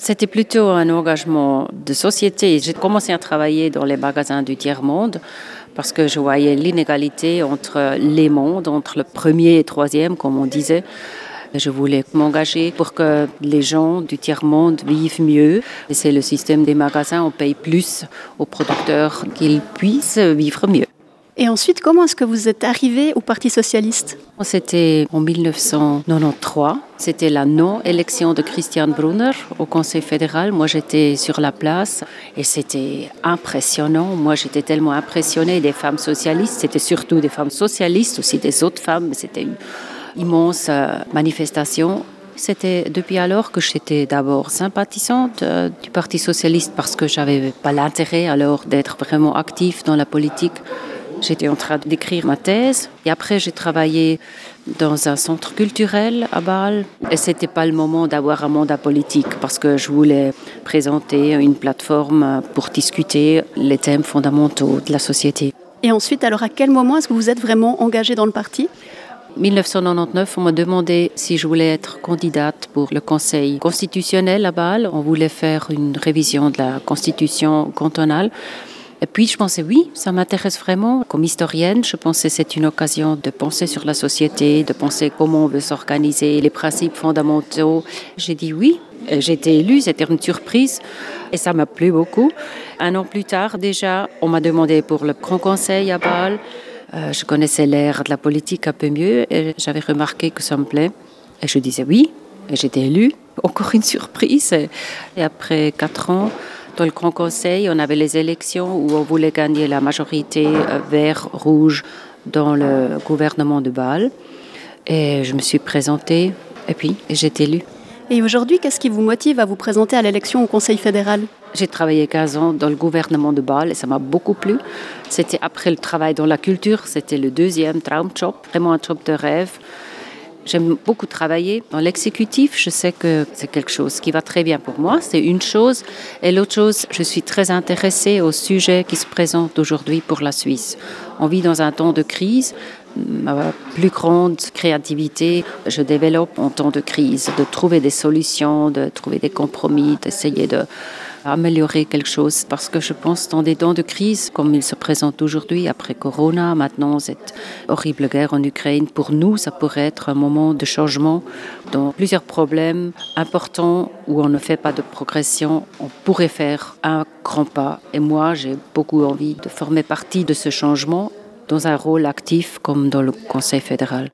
C'était plutôt un engagement de société. J'ai commencé à travailler dans les magasins du tiers-monde parce que je voyais l'inégalité entre les mondes, entre le premier et troisième, comme on disait. Je voulais m'engager pour que les gens du tiers-monde vivent mieux. Et c'est le système des magasins, on paye plus aux producteurs qu'ils puissent vivre mieux. Et ensuite, comment est-ce que vous êtes arrivé au Parti socialiste ? C'était en 1993. C'était la non-élection de Christian Brunner au Conseil fédéral. Moi, j'étais sur la place et c'était impressionnant. Moi, j'étais tellement impressionnée des femmes socialistes. C'était surtout des femmes socialistes, aussi des autres femmes. C'était une immense manifestation. C'était depuis alors que j'étais d'abord sympathisante du Parti socialiste parce que je n'avais pas l'intérêt alors d'être vraiment active dans la politique. J'étais en train d'écrire ma thèse et après j'ai travaillé dans un centre culturel à Bâle et c'était pas le moment d'avoir un mandat politique parce que je voulais présenter une plateforme pour discuter les thèmes fondamentaux de la société. Et ensuite, alors à quel moment est-ce que vous êtes vraiment engagée dans le parti ? 1999, on m'a demandé si je voulais être candidate pour le Conseil constitutionnel à Bâle. On voulait faire une révision de la constitution cantonale. Et puis je pensais oui, ça m'intéresse vraiment. Comme historienne, je pensais que c'est une occasion de penser sur la société, de penser comment on veut s'organiser, les principes fondamentaux. J'ai dit oui, j'ai été élue, c'était une surprise et ça m'a plu beaucoup. Un an plus tard déjà, on m'a demandé pour le Grand Conseil à Bâle. Je connaissais l'ère de la politique un peu mieux et j'avais remarqué que ça me plaît. Et je disais oui, et j'étais élue. Encore une surprise. Et après 4 ans, dans le Grand Conseil, on avait les élections où on voulait gagner la majorité vert-rouge dans le gouvernement de Bâle. Et je me suis présentée et puis j'ai été élue. Et aujourd'hui, qu'est-ce qui vous motive à vous présenter à l'élection au Conseil fédéral ? J'ai travaillé 15 ans dans le gouvernement de Bâle et ça m'a beaucoup plu. C'était après le travail dans la culture, c'était le deuxième Traumjob, vraiment un job de rêve. J'aime beaucoup travailler dans l'exécutif. Je sais que c'est quelque chose qui va très bien pour moi. C'est une chose. Et l'autre chose, je suis très intéressée au sujet qui se présente aujourd'hui pour la Suisse. On vit dans un temps de crise. Ma plus grande créativité, je développe en temps de crise, de trouver des solutions, de trouver des compromis, d'essayer d'améliorer quelque chose. Parce que je pense dans des temps de crise, comme il se présente aujourd'hui, après Corona, maintenant cette horrible guerre en Ukraine, pour nous, ça pourrait être un moment de changement dans plusieurs problèmes importants où on ne fait pas de progression. On pourrait faire un grand pas. Et moi, j'ai beaucoup envie de former partie de ce changement dans un rôle actif comme dans le Conseil fédéral.